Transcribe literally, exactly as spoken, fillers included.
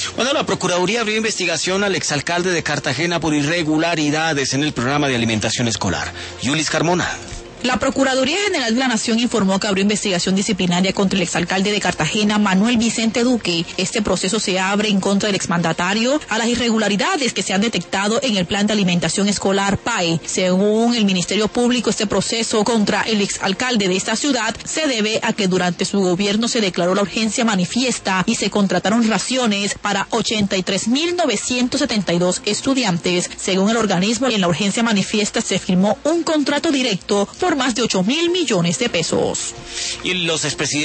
Bueno, la Procuraduría abrió investigación al exalcalde de Cartagena por irregularidades en el programa de alimentación escolar. Yulis Carmona. La Procuraduría General de la Nación informó que abrió investigación disciplinaria contra el exalcalde de Cartagena, Manuel Vicente Duque. Este proceso se abre en contra del exmandatario a las irregularidades que se han detectado en el Plan de Alimentación Escolar P A E. Según el Ministerio Público, este proceso contra el exalcalde de esta ciudad se debe a que durante su gobierno se declaró la urgencia manifiesta y se contrataron raciones para ochenta y tres mil novecientos setenta y dos estudiantes. Según el organismo, en la urgencia manifiesta se firmó un contrato directo por más de ocho mil millones de pesos. Y los expresidentes